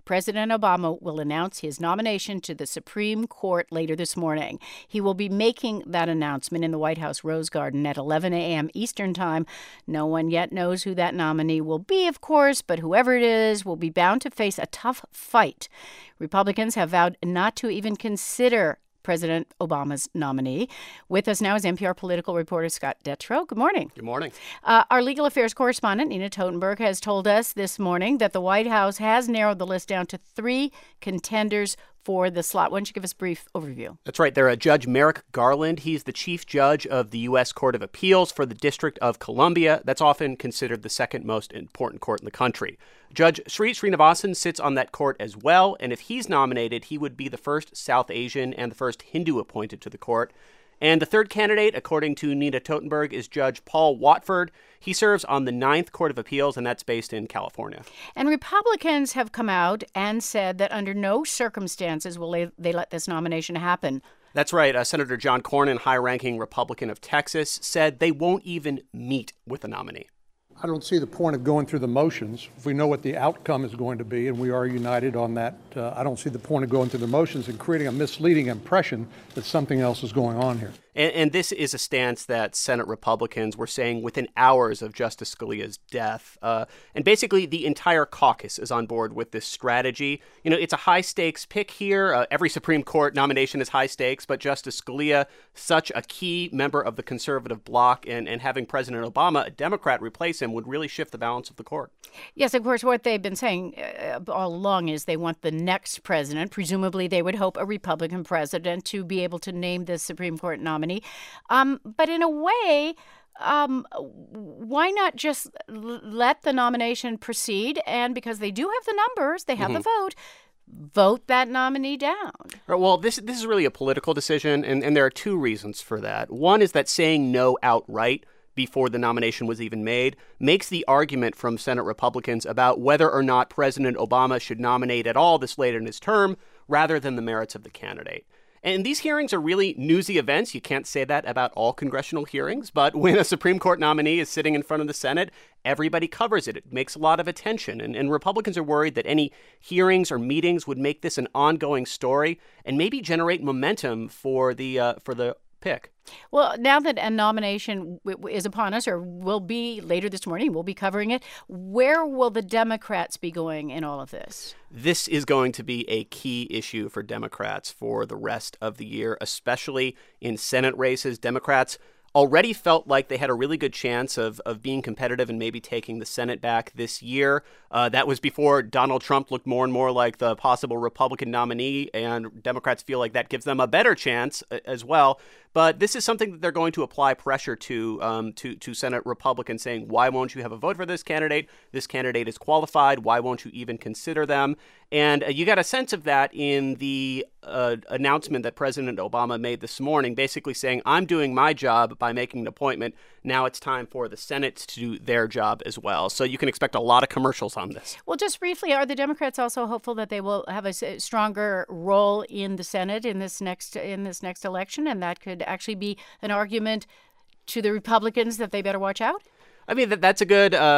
President Obama will announce his nomination to the Supreme Court later this morning. He will be making that announcement in the White House Rose Garden at 11 a.m. Eastern Time. No one yet knows who that nominee will be, of course, but whoever it is will be bound to face a tough fight. Republicans have vowed not to even consider President Obama's nominee. With us now is NPR political reporter Scott Detrow. Good morning. Good morning. Our legal affairs correspondent, Nina Totenberg, has told us this morning that the White House has narrowed the list down to 3 contenders for the slot. Why don't you give us a brief overview? That's right. They're Judge Merrick Garland. He's the chief judge of the U.S. Court of Appeals for the District of Columbia. That's often considered the second most important court in the country. Judge Sri Srinivasan sits on that court as well, and if he's nominated, he would be the first South Asian and the first Hindu appointed to the court. And the third candidate, according to Nina Totenberg, is Judge Paul Watford. He serves on the Ninth Court of Appeals, and that's based in California. And Republicans have come out and said that under no circumstances will they let this nomination happen. That's right. Senator John Cornyn, high-ranking Republican of Texas, said they won't even meet with the nominee. I don't see the point of going through the motions. If we know what the outcome is going to be and we are united on that, I don't see the point of going through the motions and creating a misleading impression that something else is going on here. And this is a stance that Senate Republicans were saying within hours of Justice Scalia's death. And basically, the entire caucus is on board with this strategy. You know, it's a high-stakes pick here. Every Supreme Court nomination is high stakes, but Justice Scalia, such a key member of the conservative bloc, and having President Obama, a Democrat, replace him would really shift the balance of the court. Yes, of course, what they've been saying all along is they want the next president. Presumably, they would hope a Republican president to be able to name the Supreme Court nominee. But in a way, why not just let the nomination proceed? And because they do have the numbers, they have the vote that nominee down. Well, this is really a political decision, and there are 2 reasons for that. One is that saying no outright before the nomination was even made makes the argument from Senate Republicans about whether or not President Obama should nominate at all this late in his term rather than the merits of the candidate. And these hearings are really newsy events. You can't say that about all congressional hearings, but when a Supreme Court nominee is sitting in front of the Senate, everybody covers it. It makes a lot of attention. And Republicans are worried that any hearings or meetings would make this an ongoing story and maybe generate momentum for the pick. Well, now that a nomination is upon us, or will be later this morning, we'll be covering it. Where will the Democrats be going in all of this? This is going to be a key issue for Democrats for the rest of the year, especially in Senate races. Democrats already felt like they had a really good chance of being competitive and maybe taking the Senate back this year. That was before Donald Trump looked more and more like the possible Republican nominee, and Democrats feel like that gives them a better chance as well. But this is something that they're going to apply pressure to Senate Republicans, saying, why won't you have a vote for this candidate? This candidate is qualified. Why won't you even consider them? And you got a sense of that in the announcement that President Obama made this morning, basically saying, I'm doing my job by making an appointment. Now it's time for the Senate to do their job as well. So you can expect a lot of commercials on this. Well, just briefly, are the Democrats also hopeful that they will have a stronger role in the Senate in this next election, and that could actually be an argument to the Republicans that they better watch out? I mean, that's a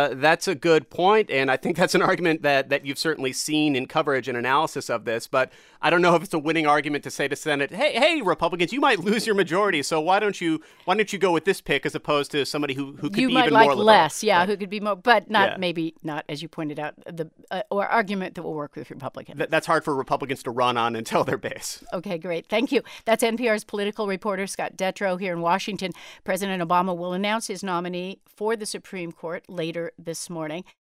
good point, and I think that's an argument that you've certainly seen in coverage and analysis of this. But I don't know if it's a winning argument to say to Senate, hey, Republicans, you might lose your majority, so why don't you go with this pick as opposed to somebody who could be even more liberal? You might like less, right? Who could be more, but maybe not, as you pointed out, the or argument that will work with Republicans. That's hard for Republicans to run on and tell their base. Okay, great. Thank you. That's NPR's political reporter Scott Detrow here in Washington. President Obama will announce his nominee for the Supreme Court later this morning.